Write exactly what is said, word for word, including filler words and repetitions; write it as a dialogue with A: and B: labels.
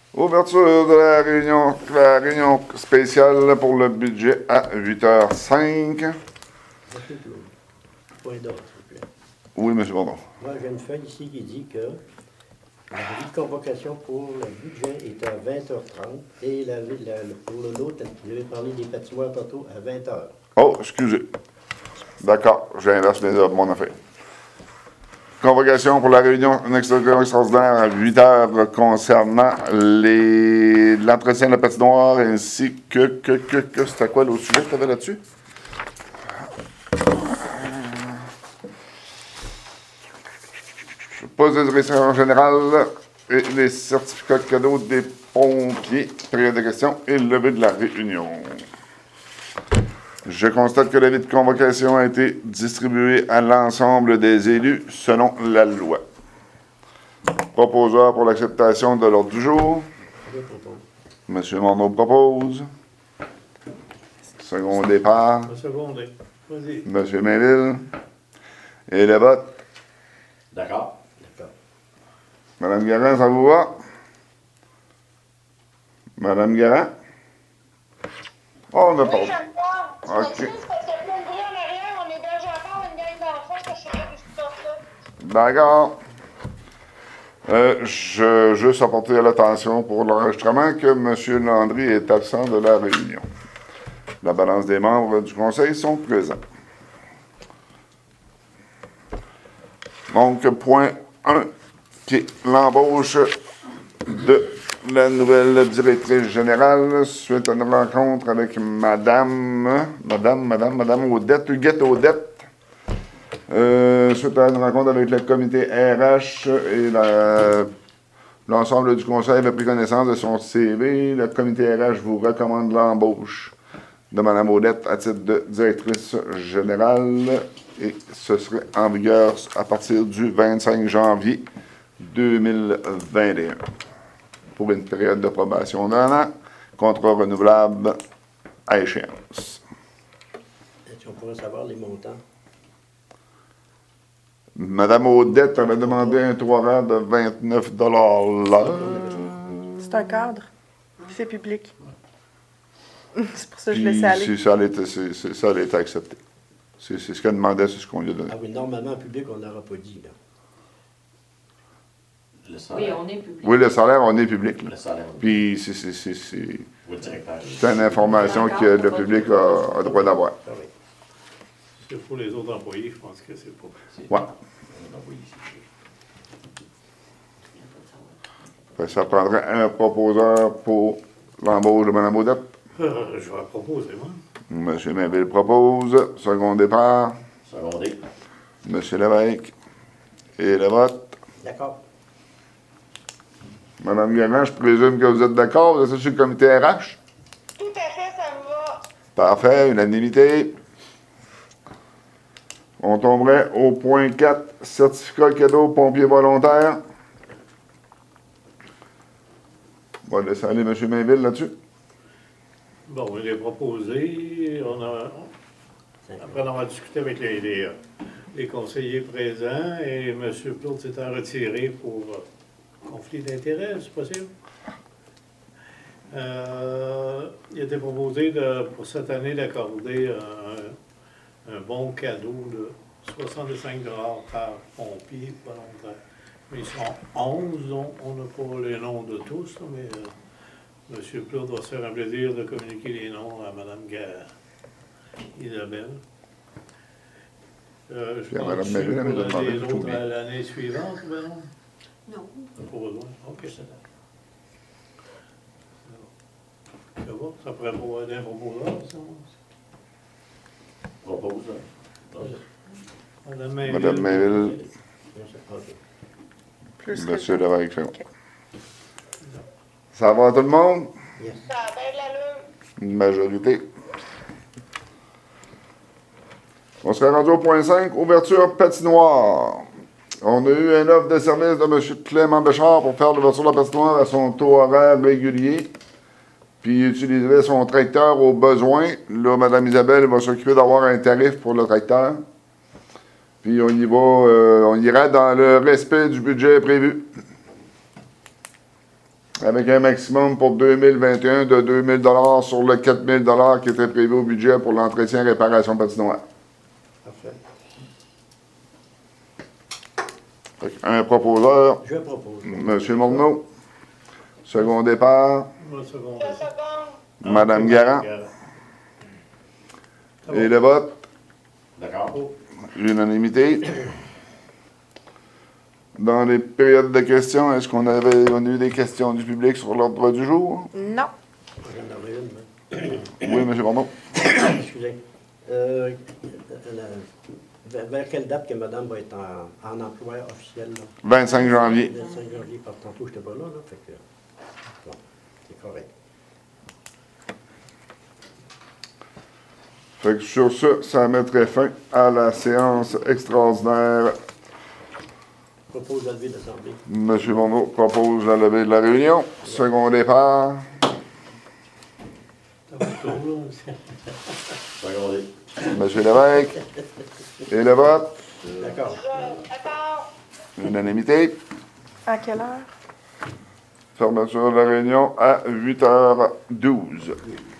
A: Ouverture de la réunion, la réunion spéciale pour le budget à huit heures cinq.
B: Monsieur Claude, point d'ordre, s'il vous plaît.
A: Oui, M. Bondon.
B: Moi, j'ai une feuille ici qui dit que la délai de convocation pour le budget est à vingt heures trente et la, la, pour l'autre, vous avez parlé des patinoires tantôt à vingt heures.
A: Oh, excusez. D'accord, j'inverse mes œuvres, mon affaire. Convocation pour la réunion extraordinaire à huit heures concernant les l'entretien de la patinoire ainsi que, que, que, que, c'était quoi l'autre sujet que tu avais là-dessus? Poste de direction générale et les certificats de cadeaux des pompiers. Période de questions et levée de la réunion. Je constate que l'avis de convocation a été distribué à l'ensemble des élus selon la loi. Proposeur pour l'acceptation de l'ordre du jour.
B: Je propose.
A: Monsieur Morneau propose. Second départ.
C: Un secondé. Vas-y.
A: Monsieur Mainville. Et le vote.
D: D'accord.
B: D'accord.
A: Madame Garand, ça vous va? Madame Garand? Oh, on a pas.
E: Oui, j'aime pas.
A: Ok.
E: Ok. Parce que plein de bruit en arrière, on héberge encore une gang d'enfants, que je sais pas ce qui se passe là.
A: D'accord. Euh, je juste apporter à l'attention pour l'enregistrement que M. Landry est absent de la réunion. La balance des membres du conseil sont présents. Donc, point un, qui est l'embauche de la nouvelle directrice générale suite à une rencontre avec Madame, Madame, Madame, Madame Odette, Huguette Odette. Euh, suite à une rencontre avec le comité R H et la, l'ensemble du conseil avait pris connaissance de son C V. Le comité R H vous recommande l'embauche de Mme Odette à titre de directrice générale et ce serait en vigueur à partir du vingt-cinq janvier deux mille vingt et un pour une période de probation d'un an, contrat renouvelable à échéance.
B: Est-ce qu'on pourrait savoir les montants?
A: Madame Odette avait demandé un taux horaire de vingt-neuf dollars l'heure.
F: C'est un cadre. C'est public. C'est pour ça que je
A: Puis
F: laissais aller.
A: c'est- ça, a été, c'est- c'est- ça a été accepté. C'est c'est ce qu'elle demandait, c'est ce qu'on lui a donné.
B: Ah oui, normalement, en public, on n'aura pas dit, là.
D: Le
G: Oui,
D: salaire.
G: on est public.
A: Oui, le salaire, on est public. Là.
D: Le salaire.
A: Puis c'est- c'est c'est- c'est-
D: Ou le directeur.
A: c'est une information que le public a, a droit d'avoir.
B: Ah oui.
C: C'est pour les autres employés, je pense que c'est pas.
D: C'est-
A: Ouais.
D: On envoie ici.
A: Fait que ça prendrait un proposeur pour l'embauche de Mme Odette.
C: Euh, je vais proposer, moi.
A: M. Mainville propose. Second départ.
D: Secondé.
A: M. Lévesque. Et le vote.
B: D'accord.
A: Mme Gagnon, je présume que vous êtes d'accord. Vous êtes sur le comité R H?
E: Tout à fait, ça me va.
A: Parfait, unanimité. On tomberait au point quatre, certificat cadeau pompier volontaire. On va laisser aller M. Mainville là-dessus.
C: Bon, il est proposé. On a, après avoir discuté avec les, les, euh, les conseillers présents, et M. Claude s'est retiré pour euh, conflit d'intérêts, c'est possible? Euh, il a été proposé de, pour cette année d'accorder un, un bon cadeau de soixante-cinq dollars par pompier volontaire. Mais ils sont onze, donc on n'a pas les noms de tous, là, mais euh, M. Claude va se faire un plaisir de communiquer les noms à Mme Ga- Isabelle. Euh, je
A: Puis à
C: pense
A: Mme
C: que
A: Mainville, elle
C: pour
A: m'a demandé
C: les
A: de tout
C: autres
A: bien.
C: à l'année suivante, ben non?
G: Non.
C: Pas besoin, ok. Ça va, ça pourrait pas être un proposeur, ça?
D: Propose.
C: Madame Mainville.
A: Mme Mainville,
B: OK.
F: Plus
A: M.
F: que
A: Lévesque, c'est bon.
F: Ok.
A: Ça va tout le monde?
B: Yes.
E: Ça a bien de l'allure.
A: Une majorité. On serait rendu au point cinq, ouverture patinoire. On a eu une offre de service de M. Clément Béchard pour faire l'ouverture de la patinoire à son taux horaire régulier. Puis il utiliserait son tracteur au besoin. Là, Mme Isabelle va s'occuper d'avoir un tarif pour le tracteur. Puis on y va, euh, on ira dans le respect du budget prévu. avec un maximum pour deux mille vingt et un de deux mille dollars sur le quatre mille dollars qui était prévu au budget pour l'entretien et réparation patinoire.
B: Parfait.
A: Fait un proposeur,
B: Je propose.
A: M. Morneau. Second départ,
C: Moi, seconde.
E: Je seconde.
A: Mme Garant.
C: Ça va.
A: Et le vote,
D: D'accord.
A: l'unanimité. Dans les périodes de questions, est-ce qu'on avait on a eu des questions du public sur l'ordre du jour?
F: Non.
B: J'en aurais une, hein.
A: Oui, M. Morneau.
B: Excusez. Euh, la- vers, vers quelle date que madame va être en, en emploi officiel? Là?
A: vingt-cinq janvier.
B: Le cinq janvier, par tantôt, je n'étais pas là, là. Fait que, bon, c'est correct.
A: Fait que sur ce, ça mettrait fin à la séance extraordinaire.
B: Propose de lever l'Assemblée.
A: M. Morneau propose la levée de la réunion. Second départ,
C: Ça va être court, là, aussi.
D: Secondé.
A: M. Lévesque. Et le vote,
B: D'accord.
E: Je- D'accord.
A: unanimité.
F: À quelle heure?
A: Fermeture de la réunion à huit heures douze.